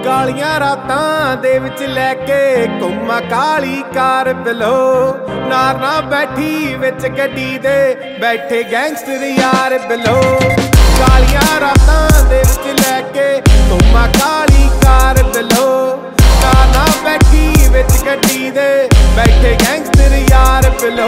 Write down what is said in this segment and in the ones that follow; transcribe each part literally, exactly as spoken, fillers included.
ਕਾਲੀਆਂ ਰਾਤਾਂ ਦੇ ਵਿੱਚ ਲੈ ਕੇ ਘੁੰਮਾ ਕਾਲੀ ਕਾਰ ਬਿਲੋ ਨਾਰ ਨਾ ਬੈਠੀ ਵਿੱਚ ਗੱਡੀ ਦੇ ਬੈਠੇ ਗੈਂਗਸਟਰ ਯਾਰ ਬਿਲੋ ਕਾਲੀਆਂ ਰਾਤਾਂ ਦੇ ਵਿੱਚ ਲੈ ਕੇ ਘੁੰਮਾ ਕਾਲੀ ਕਾਰ ਬਿਲੋ ਨਾਰ ਨਾ ਬੈਠੀ ਵਿੱਚ ਗੱਡੀ ਦੇ ਬੈਠੇ ਗੈਂਗਸਟਰ ਯਾਰ ਬਿਲੋ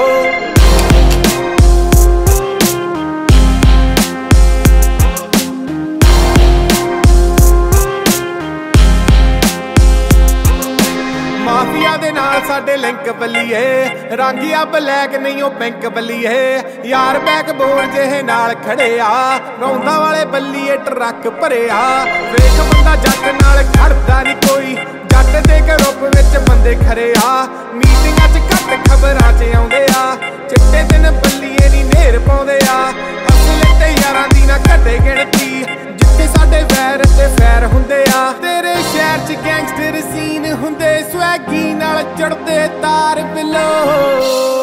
ਮਾਫੀਆ ਦੇ ਨਾਲ ਸਾਡੇ ਲਿੰਕ ਬੱਲੀਏ ਰੰਗਿਆ ਬਲੈਕ ਨਹੀਂ ਉਹ ਪਿੰਕ ਬੱਲੀਏ ਯਾਰ ਬੈਕ ਬੋਰ ਜਿਹੇ ਨਾਲ ਖੜੇ ਆ ਰੌਂਦਾ ਵਾਲੇ ਬੱਲੀਏ ਟਰੱਕ ਭਰਿਆ ਵੇਖ ਬੰਦਾ ਜੱਟ ਨਾਲ ਖੜਦਾ ਨਹੀਂ ਕੋਈ ਜੱਟ ਦੇ ਗਰੁੱਪ ਵਿੱਚ ਬੰਦੇ ਖਰੇ ਆ ਮੀਟਿੰਗਾਂ 'ਚ ਘੱਟ ਖਬਰਾਂ 'ਚ ਆਉਂਦੇ ਆ ਚਿੱਟੇ ਦਿਨ ਬੱਲੀਏ ਨਹੀਂ ਨੇਰ ਪਾਉਂਦੇ ਆ ਅਸਲੇ ਤੇ ਯਾਰਾਂ ਦੀ ਨਾ ਘਟੇ ਗਿਣਤੀ ਜਿੱਥੇ ਸਾਡੇ ਵੈਰ ਤੇ ਫੈਰ ਹੁੰਦੇ ਆ ਤੇਰੇ ਸ਼ਹਿਰ 'ਚ ਗੈਂਗਸਟਰ ਸੀਨ ਹੁੰਦੇ ਸਵੈਗੀ ਨਾਲ ਚੜਦੇ ਤਾਰ ਬਿਲੋ